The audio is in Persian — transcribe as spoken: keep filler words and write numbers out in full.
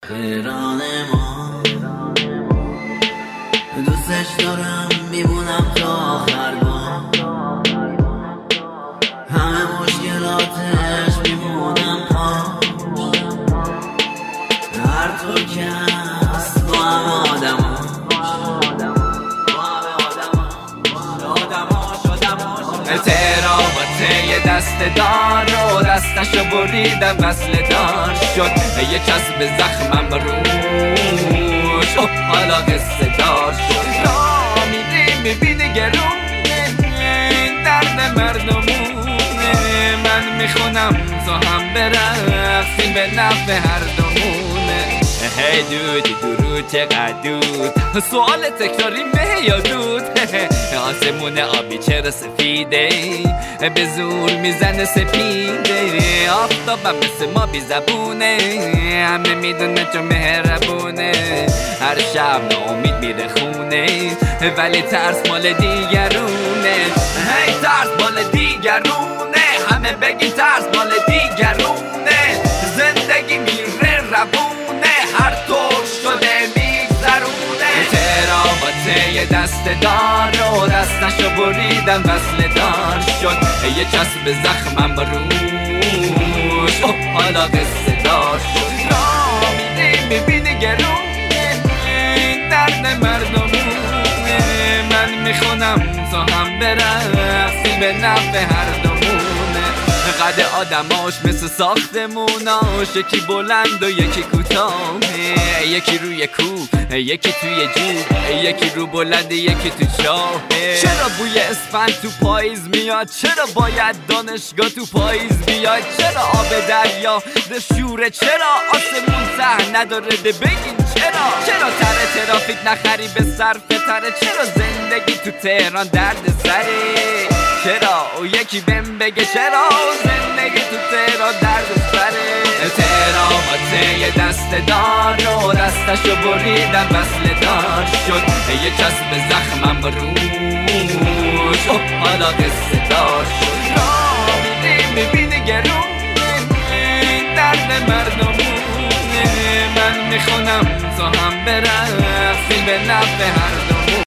قران ما دوستش دارم میبونم تا آخر با همه مشکلاتش میبونم پا هر طور که هست با همه آدم تهرامات یه دست دار و دستشو بریدم وصل دار شد یه چسب زخمم روش اوه حالا قصه دار شد را میدی میبینی گرونه درد مردمونه من میخونم تو هم برقصیم به نفع هر دومونه هی دودی درود چقدر دود سوال تکراری مه یا دود آسمون آبی چرا سفیده به زور میزنه سپیده آفتابم مثل ما بی زبونه همه میدونه چون مهربونه هر شب ناامید میره خونه ولی ترس مال دیگرونه هی ترس مال دیگرونه همه بگی ترس مال دیگرونه زندگی میره روونه هر طور شده میگذرونه تهرامات یه دست دار و دستشو بریدم وصل دار شد یه چسب زخمم روش اوه حالا قصه دار شد را میدی میبینی گرونه درد مردمونه من میخونم تو هم برقصی به نفع هر دومونه قد آدماش مثل ساختموناش یکی بلند و یکی کوتاه یکی روی کوه یکی توی جوب یکی رو بلند یکی تو چاه چرا بوی اسفند تو پاییز میاد چرا باید دانشگاه تو پاییز بیاد چرا آب دریا شوره چرا آسمون ته نداره ده بگین چرا چرا تره ترافیک نخری به صرف تره چرا زندگی تو تهران درد سره چرا او یکی بهم بگه چرا زندگی تو تهران درد سره تهرامات یه دست دار و دستشو بریدم وصل دار شد یه چسب زخمم روش اوه حالا قصه دار شد را میدی میبینی گرونه درد مردمونه من میخونم تو هم برقصیم به نفع هر دومونه